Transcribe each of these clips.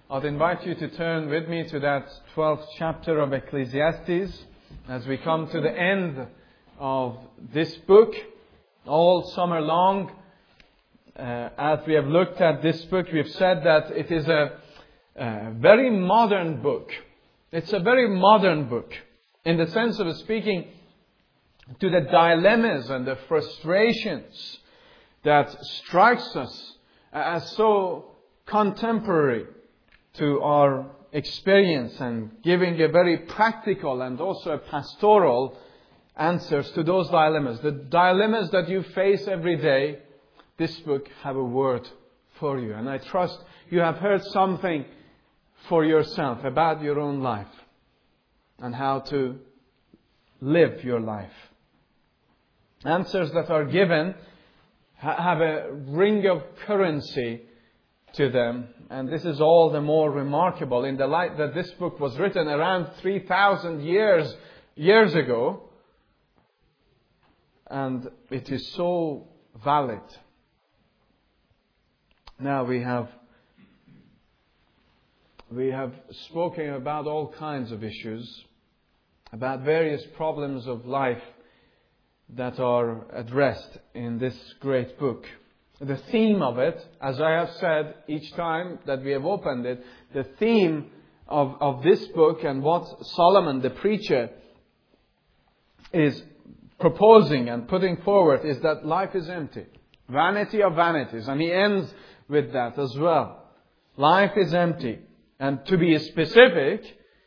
I'd invite you to turn with me to that 12th chapter of Ecclesiastes as we come to the end of this book. All summer long, as we have looked at this book, we've said that it is a very modern book. It's a very modern book in the sense of speaking to the dilemmas and the frustrations that strikes us as so contemporary to our experience, and giving a very practical and also a pastoral answers to those dilemmas. The dilemmas that you face every day, this book have a word for you. And I trust you have heard something for yourself about your own life and how to live your life. Answers that are given have a ring of currency to them. And this is all the more remarkable in the light that this book was written around 3,000 years ago. And it is so valid. Now we have spoken about all kinds of issues, about various problems of life that are addressed in this great book. The theme of it, as I have said each time that we have opened it, the theme of this book and what Solomon the preacher is proposing and putting forward is that life is empty. Vanity of vanities. And he ends with that as well. Life is empty. And to be specific,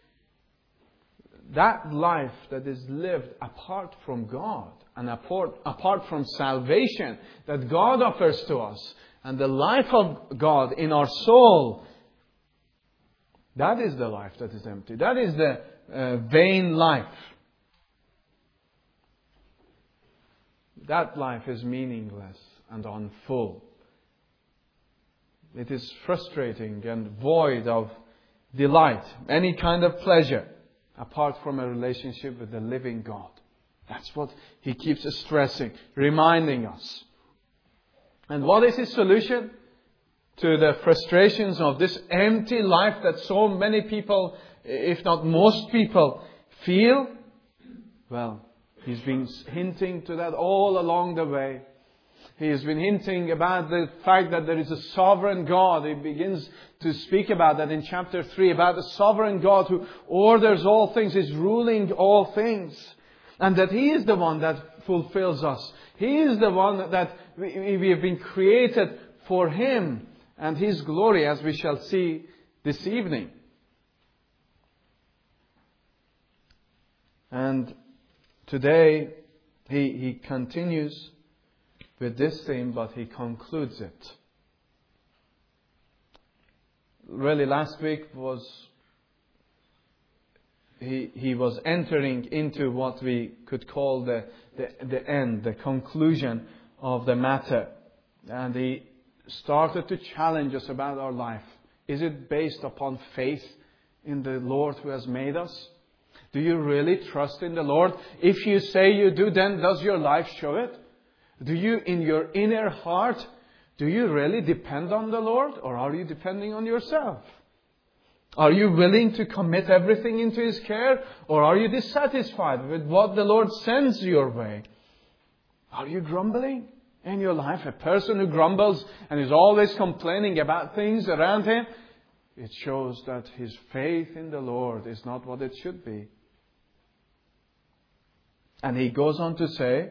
that life that is lived apart from God and apart from salvation that God offers to us, and the life of God in our soul, that is the life that is empty. That is the vain life. That life is meaningless and unfull. It is frustrating and void of delight, any kind of pleasure, apart from a relationship with the living God. That's what he keeps stressing, reminding us. And what is his solution to the frustrations of this empty life that so many people, if not most people, feel? Well, he's been hinting to that all along the way. He has been hinting about the fact that there is a sovereign God. He begins to speak about that in chapter 3, about the sovereign God who orders all things, is ruling all things. And that He is the one that fulfills us. He is the one that we have been created for Him and His glory, as we shall see this evening. And today he continues with this theme, but he concludes it. Really, last week he was entering into what we could call the end, the conclusion of the matter. And he started to challenge us about our life. Is it based upon faith in the Lord who has made us? Do you really trust in the Lord? If you say you do, then does your life show it? Do you, in your inner heart, do you really depend on the Lord? Or are you depending on yourself? Are you willing to commit everything into His care? Or are you dissatisfied with what the Lord sends your way? Are you grumbling in your life? A person who grumbles and is always complaining about things around him, it shows that his faith in the Lord is not what it should be. And he goes on to say,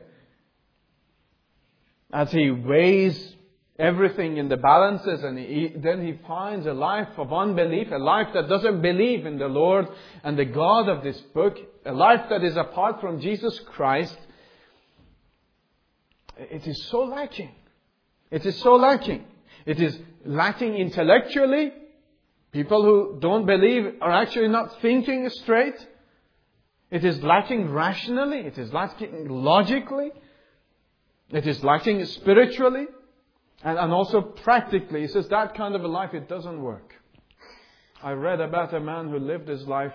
as he weighs everything in the balances, and then he finds a life of unbelief, a life that doesn't believe in the Lord and the God of this book, a life that is apart from Jesus Christ. It is so lacking. It is so lacking. It is lacking intellectually. People who don't believe are actually not thinking straight. It is lacking rationally. It is lacking logically. It is lacking spiritually. And also practically. He says that kind of a life, it doesn't work. I read about a man who lived his life,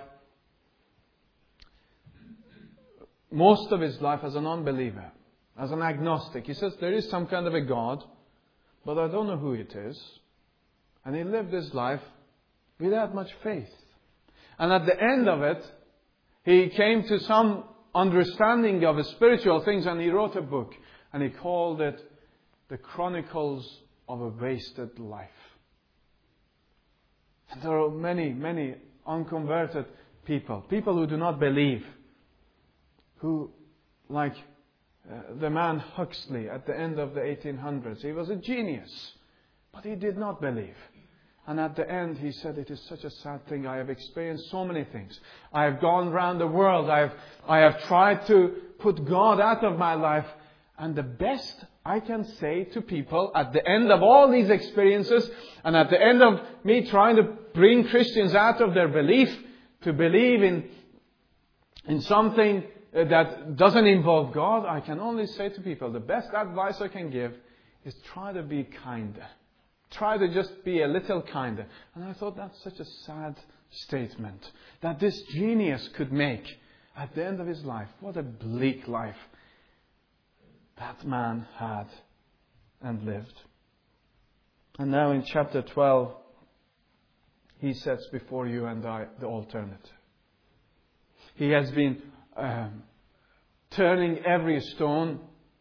most of his life as an unbeliever, as an agnostic. He says there is some kind of a God, but I don't know who it is. And he lived his life without much faith. And at the end of it, he came to some understanding of spiritual things, and he wrote a book, and he called it The Chronicles of a Wasted Life. And there are many, many unconverted people who do not believe, who, like the man Huxley at the end of the 1800s, he was a genius, but he did not believe. And at the end he said, it is such a sad thing. I have experienced so many things. I have gone around the world. I have tried to put God out of my life. And the best I can say to people at the end of all these experiences, and at the end of me trying to bring Christians out of their belief to believe in something that doesn't involve God, I can only say to people, the best advice I can give is try to be kinder. Try to just be a little kinder. And I thought that's such a sad statement that this genius could make at the end of his life. What a bleak life that man had and lived. And now in chapter 12, he sets before you and I the alternative. He has been turning every stone,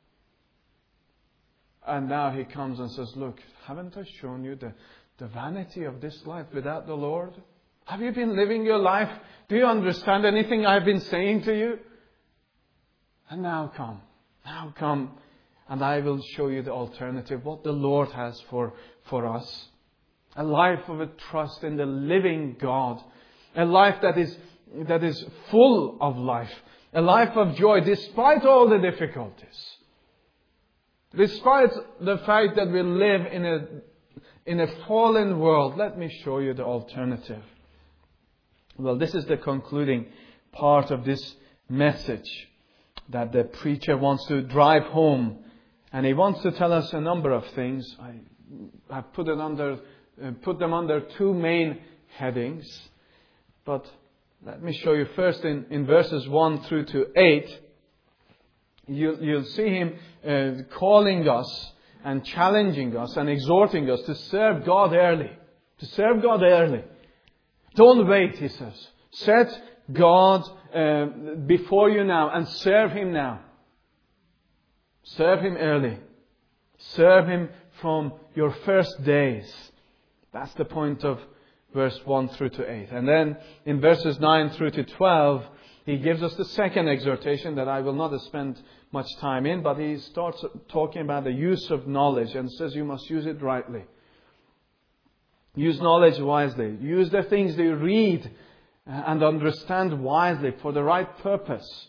and now he comes and says, look, haven't I shown you the vanity of this life without the Lord? Have you been living your life? Do you understand anything I've been saying to you? And now come, and I will show you the alternative, what the Lord has for us. A life of a trust in the living God. A life that is full of life. A life of joy despite all the difficulties. Despite the fact that we live in a fallen world, let me show you the alternative. Well, this is the concluding part of this message that the preacher wants to drive home. And he wants to tell us a number of things. I have put them under two main headings. But let me show you first in verses 1 through to 8. You'll see him calling us and challenging us and exhorting us to serve God early. To serve God early. Don't wait, he says. Set God before you now and serve Him now. Serve Him early. Serve Him from your first days. That's the point of verse 1 through to 8. And then in verses 9 through to 12, he gives us the second exhortation that I will not spend much time in, but he starts talking about the use of knowledge and says you must use it rightly. Use knowledge wisely. Use the things that you read and understand wisely for the right purpose.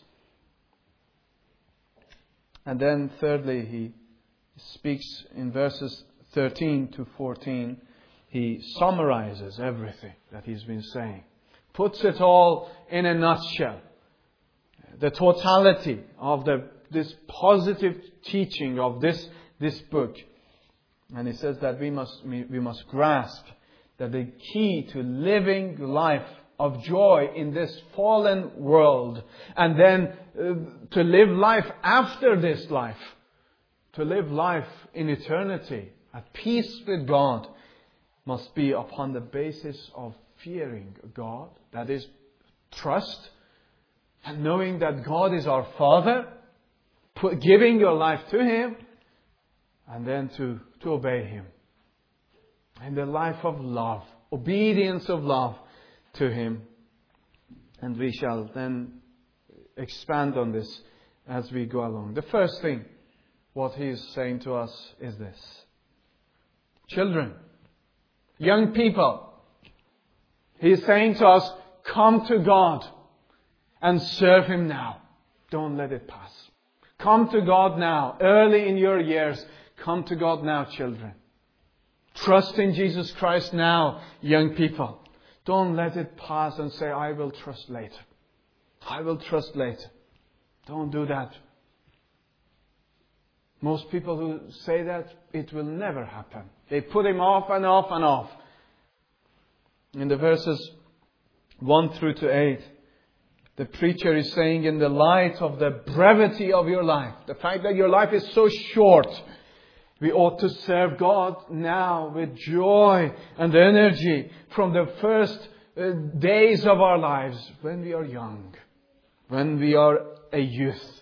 And then thirdly, he speaks in verses 13 to 14. He summarizes everything that he's been saying. Puts it all in a nutshell. The totality of this positive teaching of this book. And he says that we must grasp that the key to living life of joy in this fallen world, and then to live life after this life, to live life in eternity at peace with God, must be upon the basis of fearing God. That is, trust and knowing that God is our Father, giving your life to Him, and then to obey Him. And the life of love, obedience of love to Him. And we shall then expand on this as we go along. The first thing, what He is saying to us is this. Children, young people, He is saying to us, come to God and serve Him now. Don't let it pass. Come to God now. Early in your years, come to God now, children. Trust in Jesus Christ now, young people. Don't let it pass and say, I will trust later. I will trust later. Don't do that. Most people who say that, it will never happen. They put Him off and off and off. In the verses 1 through to 8, the preacher is saying, in the light of the brevity of your life, the fact that your life is so short, We ought to serve God now with joy and energy from the first days of our lives when we are young, when we are a youth.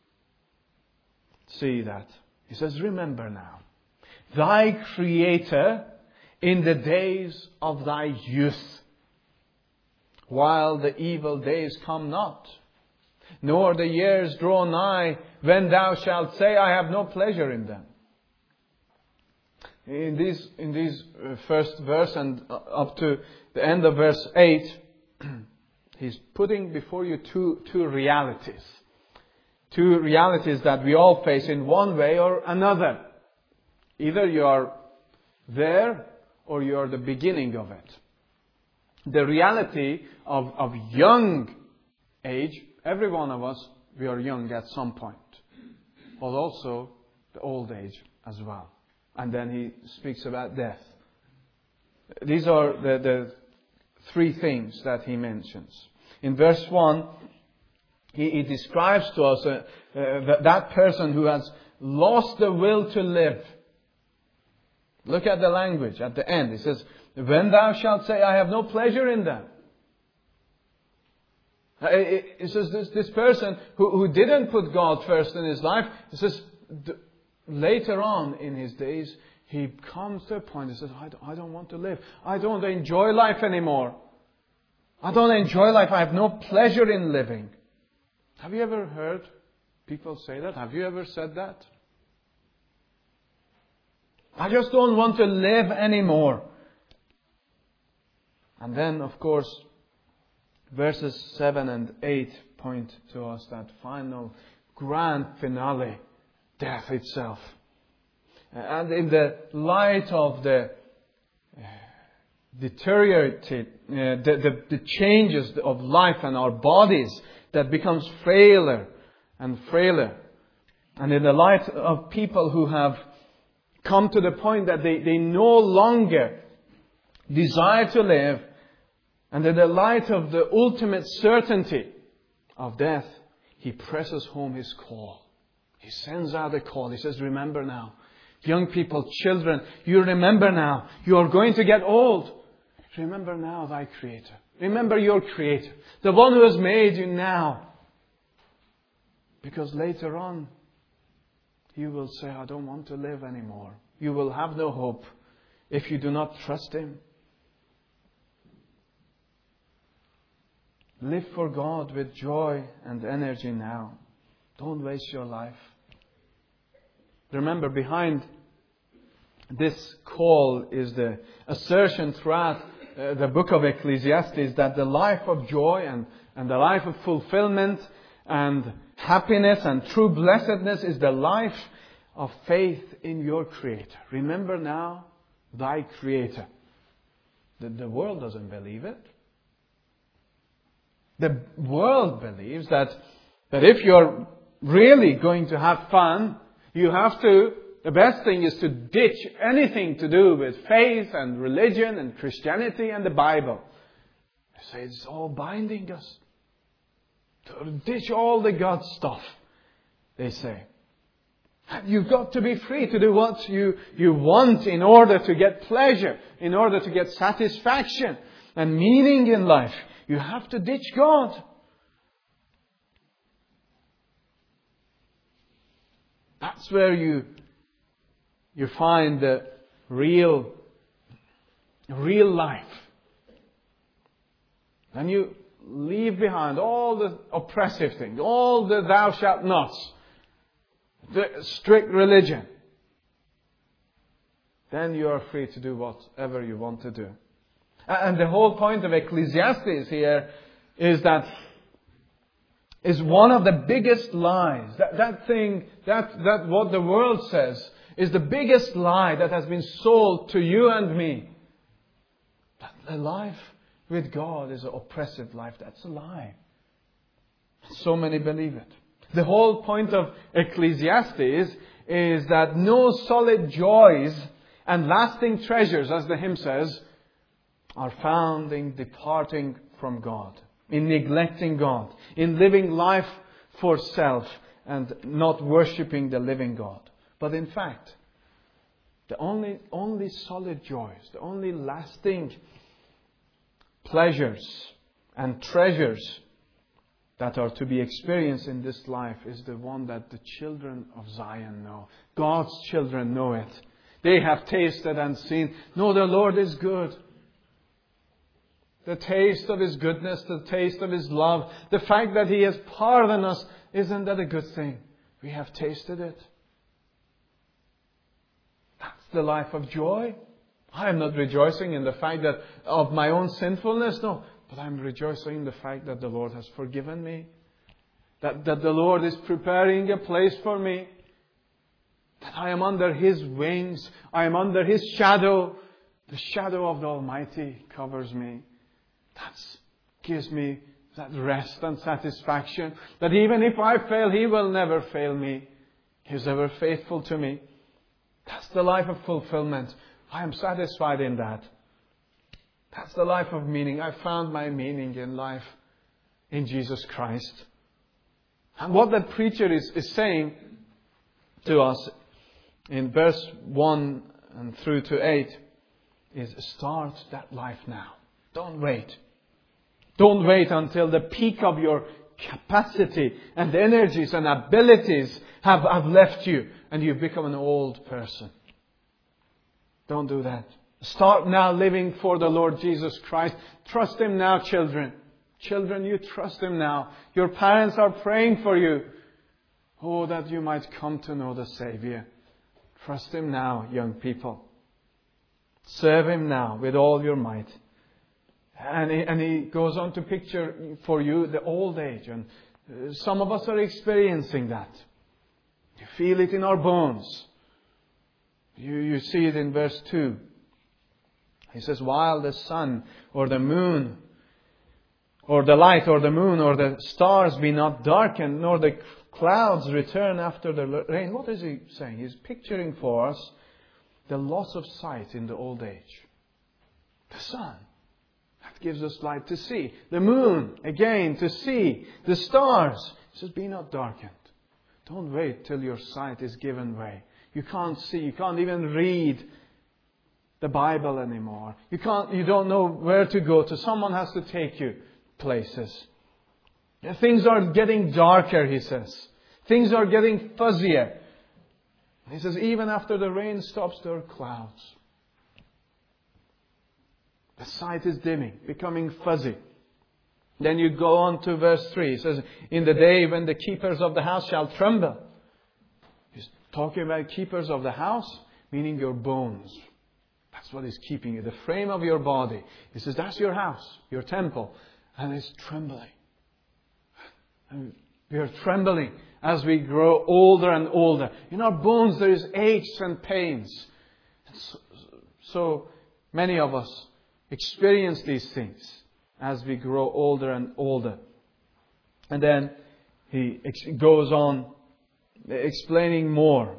See that. He says, remember now, thy Creator in the days of thy youth, while the evil days come not, nor the years draw nigh, when thou shalt say, I have no pleasure in them. In these first verse and up to the end of verse 8, he's putting before you two realities. Two realities that we all face in one way or another. Either you are there or you are the beginning of it. The reality of young age, every one of us, we are young at some point. But also the old age as well. And then he speaks about death. These are the three things that he mentions. In verse 1, he describes to us that person who has lost the will to live. Look at the language at the end. He says, when thou shalt say, I have no pleasure in them. It says this person who didn't put God first in his life, it says, later on in his days, he comes to a point, he says, I don't want to live. I don't enjoy life anymore. I don't enjoy life. I have no pleasure in living. Have you ever heard people say that? Have you ever said that? I just don't want to live anymore. And then, of course, verses 7 and 8 point to us that final grand finale. Death itself. And in the light of the deteriorated, the changes of life and our bodies that becomes frailer and frailer. And in the light of people who have come to the point that they no longer desire to live, and in the light of the ultimate certainty of death, he presses home his call. He sends out a call. He says, remember now. Young people, children, you remember now. You are going to get old. Remember now thy Creator. Remember your Creator. The one who has made you now. Because later on, you will say, I don't want to live anymore. You will have no hope if you do not trust Him. Live for God with joy and energy now. Don't waste your life. Remember, behind this call is the assertion throughout the book of Ecclesiastes that the life of joy and the life of fulfillment and happiness and true blessedness is the life of faith in your Creator. Remember now thy Creator. The world doesn't believe it. The world believes that if you're really going to have fun, the best thing is to ditch anything to do with faith and religion and Christianity and the Bible. They say it's all binding us. To ditch all the God stuff, they say. You've got to be free to do what you want in order to get pleasure, in order to get satisfaction and meaning in life. You have to ditch God. That's where you find the real life. Then you leave behind all the oppressive things, all the thou shalt nots, the strict religion. Then you are free to do whatever you want to do. And the whole point of Ecclesiastes here is that is one of the biggest lies. That what the world says is the biggest lie that has been sold to you and me. That the life with God is an oppressive life. That's a lie. So many believe it. The whole point of Ecclesiastes is that no solid joys and lasting treasures, as the hymn says, are found in departing from God, in neglecting God, in living life for self and not worshipping the living God. But in fact, The only solid joys, the only lasting pleasures and treasures that are to be experienced in this life is the one that the children of Zion know. God's children know it. They have tasted and seen. No, the Lord is good. The taste of His goodness, the taste of His love, the fact that He has pardoned us, isn't that a good thing? We have tasted it. That's the life of joy. I am not rejoicing in the fact that of my own sinfulness, no. But I'm rejoicing in the fact that the Lord has forgiven me. That the Lord is preparing a place for me. That I am under His wings. I am under His shadow. The shadow of the Almighty covers me. That gives me that rest and satisfaction. That even if I fail, He will never fail me. He's ever faithful to me. That's the life of fulfillment. I am satisfied in that. That's the life of meaning. I found my meaning in life in Jesus Christ. And what that preacher is saying to us in verse 1 and through to 8 is start that life now. Don't wait. Don't wait until the peak of your capacity and energies and abilities have left you and you've become an old person. Don't do that. Start now living for the Lord Jesus Christ. Trust Him now, children. Children, you trust Him now. Your parents are praying for you. Oh, that you might come to know the Savior. Trust Him now, young people. Serve Him now with all your might. And he goes on to picture for you the old age. And some of us are experiencing that. You feel it in our bones. You see it in verse 2. He says, while the sun or the moon or the light or the moon or the stars be not darkened, nor the clouds return after the rain. What is he saying? He's picturing for us the loss of sight in the old age. The sun, that gives us light to see. The moon, again, to see. The stars. He says, be not darkened. Don't wait till your sight is given way. You can't see. You can't even read the Bible anymore. You don't know where to go to. Someone has to take you places. Things are getting darker, he says. Things are getting fuzzier. He says, even after the rain stops, there are clouds. The sight is dimming, becoming fuzzy. Then you go on to verse 3. He says, in the day when the keepers of the house shall tremble. He's talking about keepers of the house, meaning your bones. That's what is keeping you. The frame of your body. He says, that's your house, your temple. And it's trembling. And we are trembling as we grow older and older. In our bones there is aches and pains. And so many of us experience these things as we grow older and older. And then he goes on explaining more.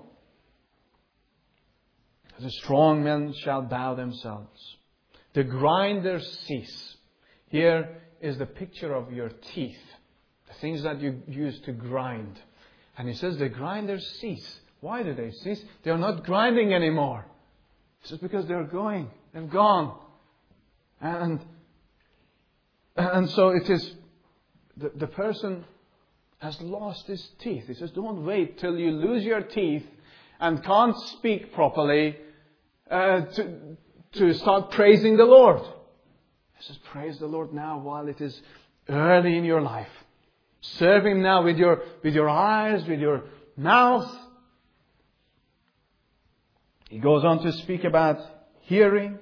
The strong men shall bow themselves. The grinders cease. Here is the picture of your teeth. The things that you use to grind. And he says the grinders cease. Why do they cease? They are not grinding anymore. He says because they're going. They've gone. And so it is the person has lost his teeth. He says don't wait till you lose your teeth and can't speak properly to start praising the Lord. He says, praise the Lord now while it is early in your life. Serve Him now with your eyes, with your mouth. He goes on to speak about hearing.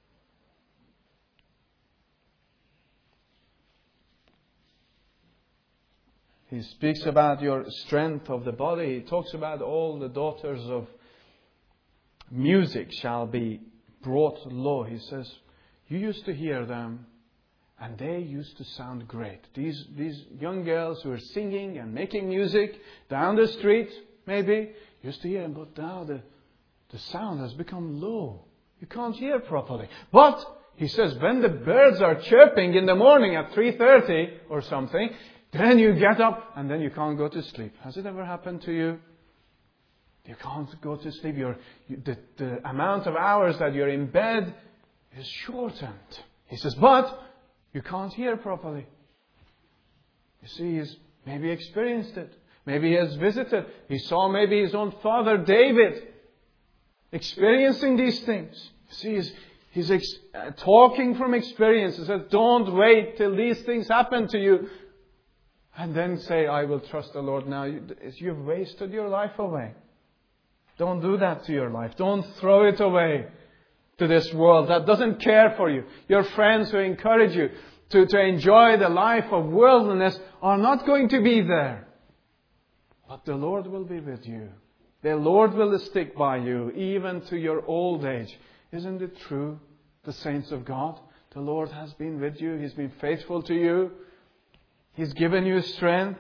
He speaks about your strength of the body. He talks about all the daughters of music shall be brought low. He says, you used to hear them and they used to sound great. These young girls who are singing and making music down the street, maybe, used to hear them, but now the sound has become low. You can't hear properly. But, he says, when the birds are chirping in the morning at 3:30 or something, then you get up and then you can't go to sleep. Has it ever happened to you? You can't go to sleep. The amount of hours that you're in bed is shortened. He says, but you can't hear properly. You see, he's maybe experienced it. Maybe he has visited. He saw maybe his own father, David, experiencing these things. You see, he's talking from experience. He says, don't wait till these things happen to you. And then say, I will trust the Lord now. You've wasted your life away. Don't do that to your life. Don't throw it away to this world that doesn't care for you. Your friends who encourage you to enjoy the life of worldliness are not going to be there. But the Lord will be with you. The Lord will stick by you even to your old age. Isn't it true, the saints of God? The Lord has been with you. He's been faithful to you. He's given you strength.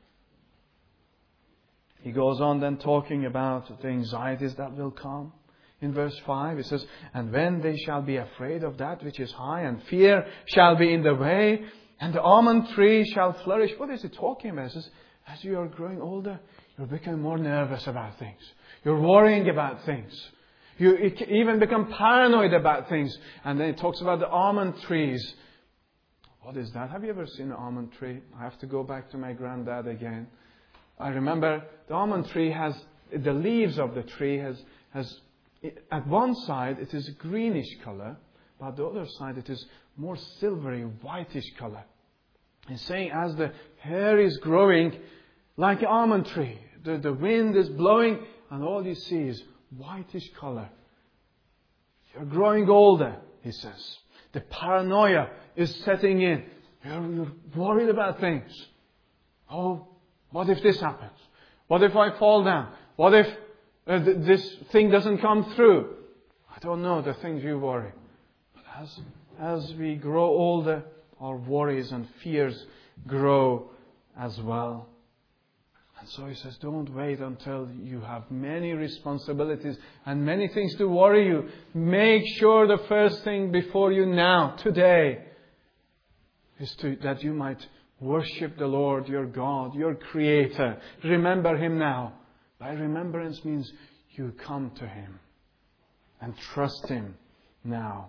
He goes on then talking about the anxieties that will come. In verse 5 it says, and when they shall be afraid of that which is high, and fear shall be in the way, and the almond tree shall flourish. What is he talking about? It says, as you are growing older, you're becoming more nervous about things. You're worrying about things. You even become paranoid about things. And then it talks about the almond trees. What is that? Have you ever seen an almond tree? I have to go back to my granddad again. I remember the almond tree has, the leaves of the tree has at one side it is a greenish color, but the other side it is more silvery, whitish color. He's saying as the hair is growing like an almond tree, the wind is blowing and all you see is whitish color. You're growing older, he says. The paranoia is setting in. You're worried about things. Oh, what if this happens? What if I fall down? What if this thing doesn't come through? I don't know the things you worry. But as we grow older, our worries and fears grow as well. And so he says, don't wait until you have many responsibilities and many things to worry you. Make sure the first thing before you now, today, is that you might worship the Lord, your God, your Creator. Remember Him now. By remembrance means you come to Him and trust Him now.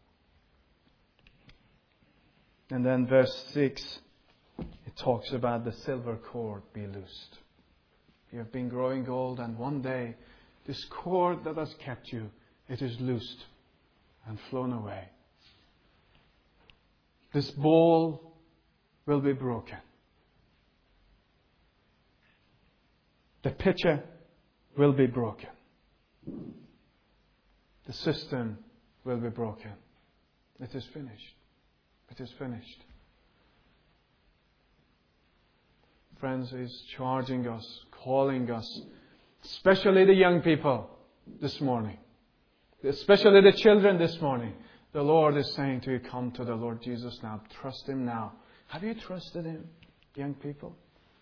And then verse 6, it talks about the silver cord be loosed. You have been growing old and one day this cord that has kept you, it is loosed and flown away. This bowl will be broken. The pitcher will be broken. The system will be broken. It is finished. It is finished. Friends, He's charging us, calling us, especially the young people this morning, especially the children this morning. The Lord is saying to you, come to the Lord Jesus now. Trust Him now. Have you trusted Him, young people?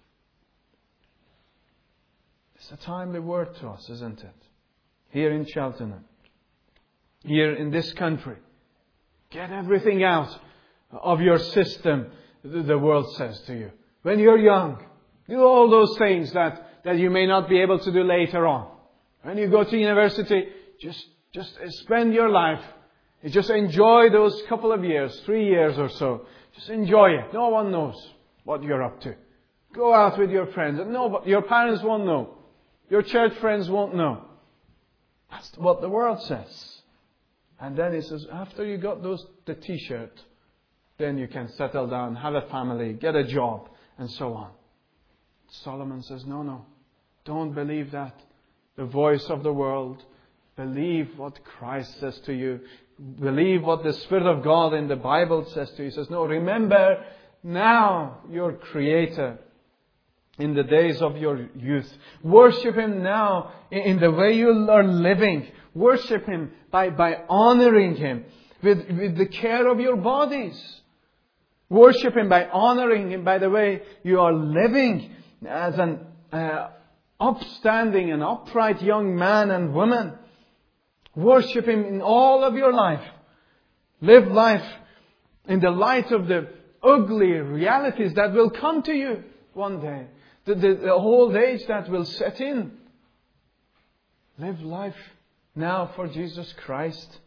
It's a timely word to us, isn't it? Here in Cheltenham, here in this country. Get everything out of your system, the world says to you. When you're young, do all those things that you may not be able to do later on. When you go to university, just spend your life. You just enjoy those couple of years, 3 years or so. Just enjoy it. No one knows what you're up to. Go out with your friends. No, your parents won't know. Your church friends won't know. That's what the world says. And then he says, after you got the t-shirt, then you can settle down, have a family, get a job, and so on. Solomon says, no. Don't believe that. The voice of the world. Believe what Christ says to you. Believe what the Spirit of God in the Bible says to you. He says, no, remember now your Creator in the days of your youth. Worship Him now in the way you are living. Worship Him by honoring Him with the care of your bodies. Worship Him by honoring Him by the way you are living as an upstanding and upright young man and woman. Worship Him in all of your life. Live life in the light of the ugly realities that will come to you one day. The old age that will set in. Live life now for Jesus Christ.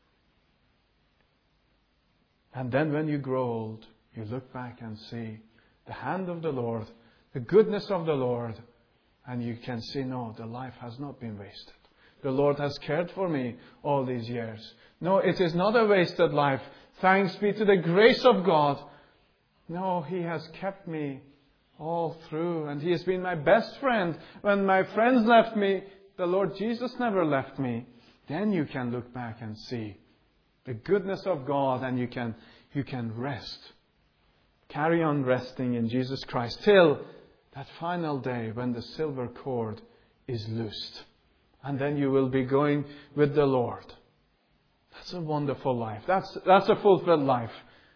And then when you grow old, you look back and see the hand of the Lord, the goodness of the Lord, and you can see, no, the life has not been wasted. The Lord has cared for me all these years. No, it is not a wasted life. Thanks be to the grace of God. No, He has kept me all through, and He has been my best friend. When my friends left me, the Lord Jesus never left me. Then you can look back and see the goodness of God, and you can rest. Carry on resting in Jesus Christ till that final day when the silver cord is loosed. And then you will be going with the Lord. That's a wonderful life. That's a fulfilled life.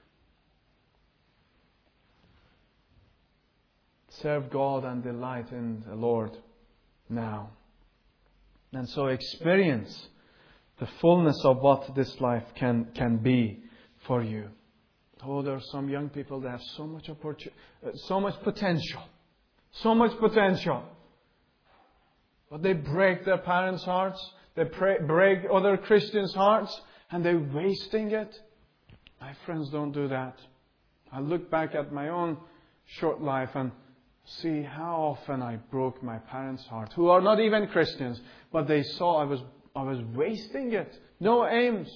Serve God and delight in the Lord now. And so experience the fullness of what this life can be for you. Oh, there are some young people that have so much potential. So much potential. But they break their parents' hearts. They break other Christians' hearts. And they're wasting it. My friends, don't do that. I look back at my own short life and see how often I broke my parents' heart, who are not even Christians, but they saw I was wasting it. No aims.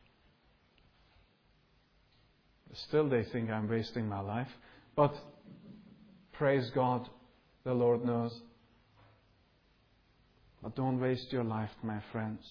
Still they think I'm wasting my life. But praise God, the Lord knows. But don't waste your life, my friends.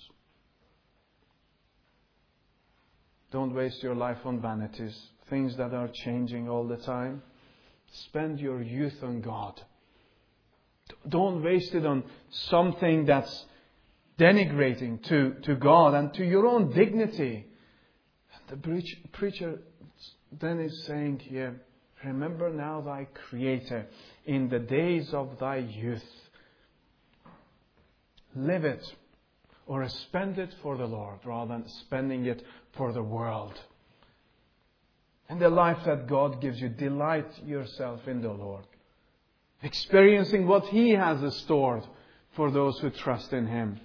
Don't waste your life on vanities, things that are changing all the time. Spend your youth on God. Don't waste it on something that's denigrating to God and to your own dignity. And the preacher then is saying here, remember now thy Creator in the days of thy youth. Live it or spend it for the Lord rather than spending it for the world. In the life that God gives you, delight yourself in the Lord. Experiencing what He has stored for those who trust in Him.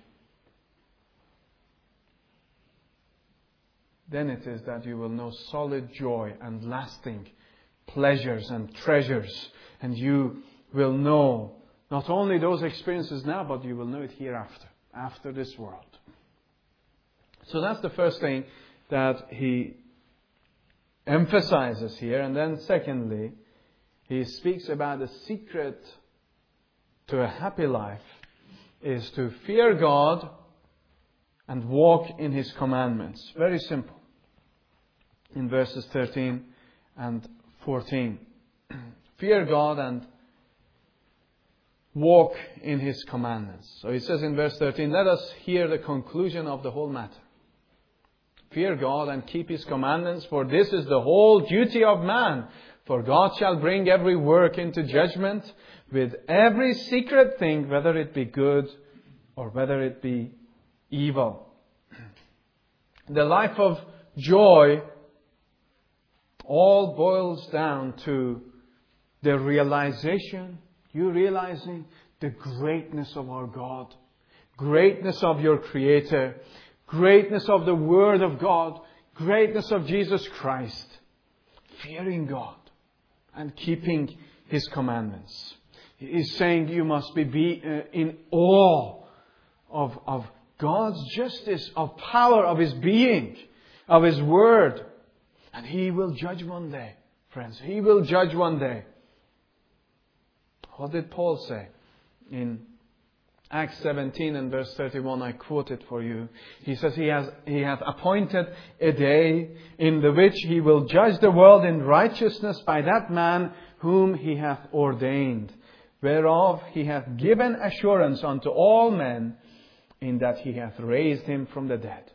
Then it is that you will know solid joy and lasting pleasures and treasures. And you will know not only those experiences now, but you will know it hereafter, after this world. So that's the first thing that he emphasizes here. And then secondly, he speaks about the secret to a happy life is to fear God and walk in His commandments. Very simple. In verses 13 and 14. Fear God and walk in His commandments. So he says in verse 13, let us hear the conclusion of the whole matter. Fear God and keep His commandments, for this is the whole duty of man. For God shall bring every work into judgment with every secret thing, whether it be good or whether it be evil. The life of joy all boils down to the realization, you realizing the greatness of our God, greatness of your Creator, greatness of the Word of God, greatness of Jesus Christ, fearing God and keeping His commandments. He is saying you must be in awe of God's justice, of power, of His being, of His Word. And He will judge one day, friends. He will judge one day. What did Paul say? In Acts 17 and verse 31, I quote it for you. He says, He hath appointed a day in the which He will judge the world in righteousness by that man whom He hath ordained, whereof He hath given assurance unto all men, in that He hath raised Him from the dead.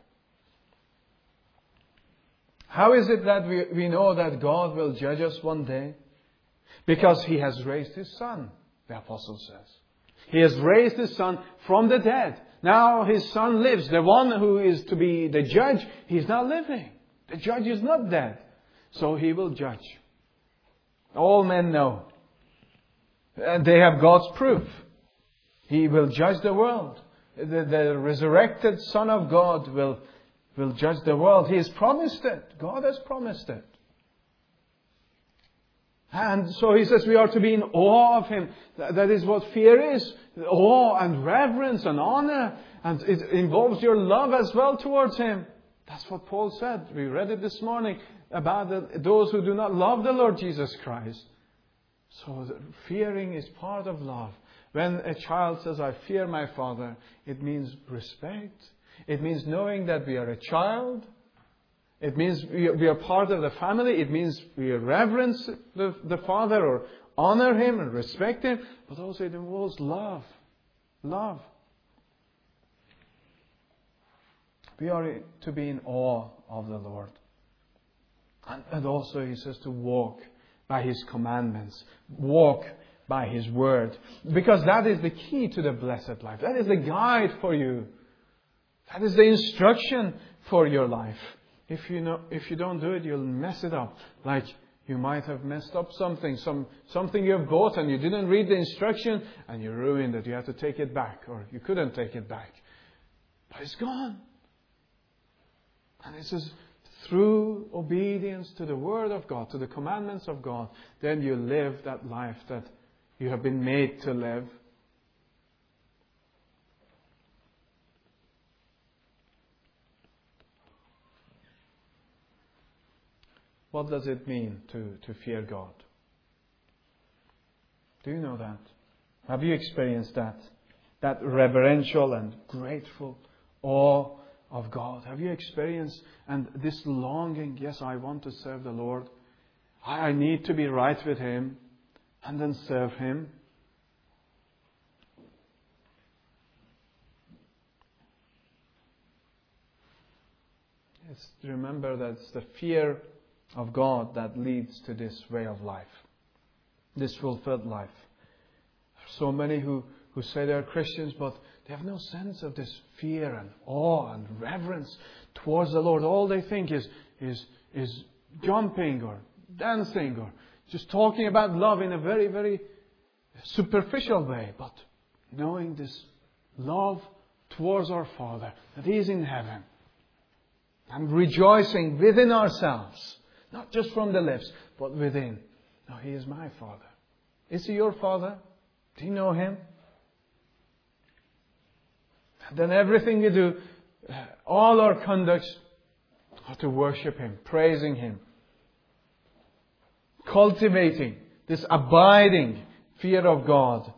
How is it that we know that God will judge us one day? Because He has raised His Son, the Apostle says. He has raised His Son from the dead. Now His Son lives. The one who is to be the judge, He's not living. The judge is not dead. So He will judge. All men know. And they have God's proof. He will judge the world. the resurrected Son of God will judge the world. He has promised it. God has promised it. And so He says we are to be in awe of Him. That is what fear is. Awe and reverence and honor. And it involves your love as well towards Him. That's what Paul said. We read it this morning about those who do not love the Lord Jesus Christ. So fearing is part of love. When a child says, I fear my father, it means respect. It means knowing that we are a child. It means we are part of the family. It means we reverence the father or honor him and respect him. But also it involves love. Love. We are to be in awe of the Lord. And also He says to walk by His commandments. Walk by His word. Because that is the key to the blessed life. That is the guide for you. That is the instruction for your life. If you don't do it, you'll mess it up. Like you might have messed up something you have bought and you didn't read the instruction and you ruined it. You have to take it back, or you couldn't take it back. But it's gone. And it says, through obedience to the Word of God, to the commandments of God, then you live that life that you have been made to live. What does it mean to fear God? Do you know that? Have you experienced that? That reverential and grateful awe of God. Have you experienced and this longing, yes, I want to serve the Lord. I need to be right with Him and then serve Him. Remember that it's the fear of God that leads to this way of life. This fulfilled life. There are so many who say they are Christians, but they have no sense of this fear and awe and reverence towards the Lord. All they think is jumping or dancing or just talking about love in a very, very superficial way. But knowing this love towards our Father, that He is in heaven, and rejoicing within ourselves, not just from the lips, but within. No, He is my Father. Is He your Father? Do you know Him? Then everything we do, all our conducts are to worship Him, praising Him, cultivating this abiding fear of God.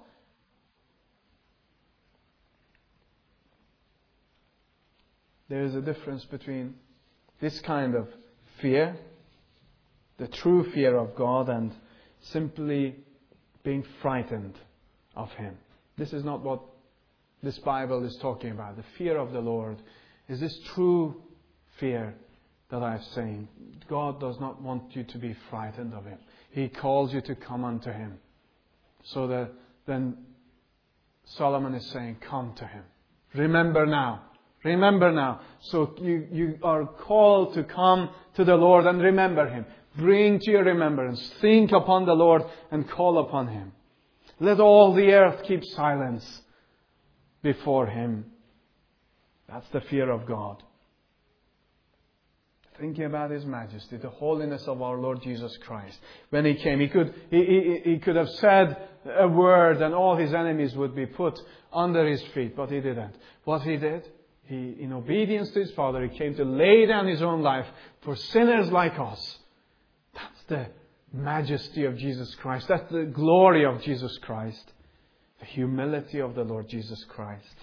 There is a difference between this kind of fear, the true fear of God, and simply being frightened of Him. This is not what this Bible is talking about. The fear of the Lord is this true fear that I've seen. God does not want you to be frightened of Him. He calls you to come unto Him. So that then Solomon is saying, come to Him. Remember now. Remember now. So you are called to come to the Lord and remember Him. Bring to your remembrance. Think upon the Lord and call upon Him. Let all the earth keep silence before Him. That's the fear of God. Thinking about His majesty, the holiness of our Lord Jesus Christ. When He came, He could have said a word and all His enemies would be put under His feet, but He didn't. What He did, He, in obedience to His Father, He came to lay down His own life for sinners like us. That's the majesty of Jesus Christ. That's the glory of Jesus Christ. The humility of the Lord Jesus Christ.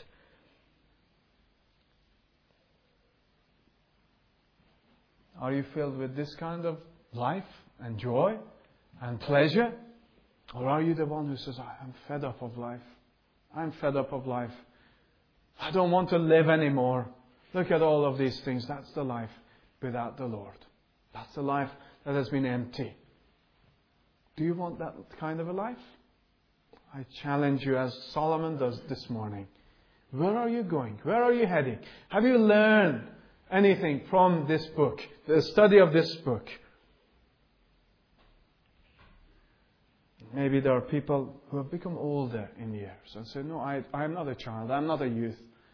Are you filled with this kind of life and joy and pleasure? Or are you the one who says, I'm fed up of life. I'm fed up of life. I don't want to live anymore. Look at all of these things. That's the life without the Lord. That's the life that has been empty. Do you want that kind of a life? I challenge you as Solomon does this morning. Where are you going? Where are you heading? Have you learned anything from this book, the study of this book? Maybe there are people who have become older in years and say, no, I'm not a child, I'm not a youth.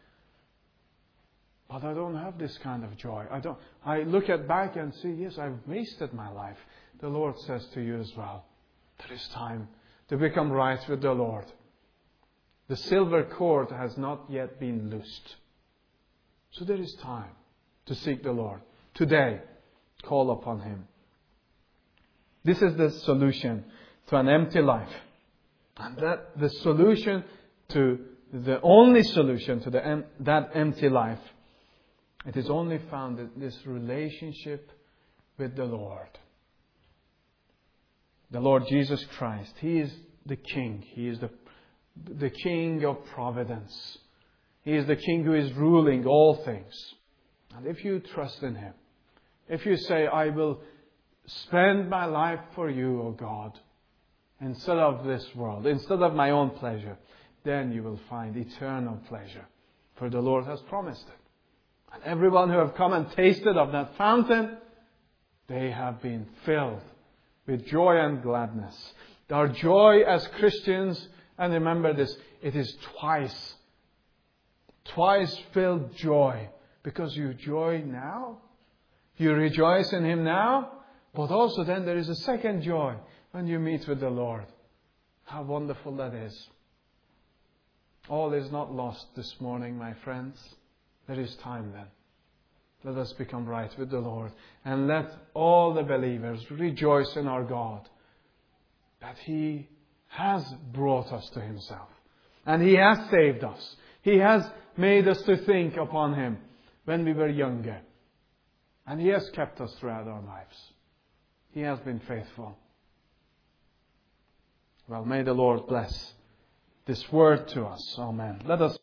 But I don't have this kind of joy. I look back and see, yes, I've wasted my life. The Lord says to you as well, there is time to become right with the Lord. The silver cord has not yet been loosed. So there is time to seek the Lord. Today, call upon Him. This is the solution to an empty life. And that the solution to the only solution to that empty life, it is only found in this relationship with the Lord. The Lord Jesus Christ, He is the King. He is the King of providence. He is the King who is ruling all things. And if you trust in Him, if you say, I will spend my life for you, O God, instead of this world, instead of my own pleasure, then you will find eternal pleasure. For the Lord has promised it. And everyone who have come and tasted of that fountain, they have been filled with joy and gladness. Our joy as Christians, and remember this, it is twice filled joy. Because you joy now, you rejoice in Him now, but also then there is a second joy when you meet with the Lord. How wonderful that is. All is not lost this morning, my friends. There is time then. Let us become right with the Lord. And let all the believers rejoice in our God that He has brought us to Himself. And He has saved us. He has made us to think upon Him when we were younger. And He has kept us throughout our lives. He has been faithful. Well, may the Lord bless this word to us. Amen. Let us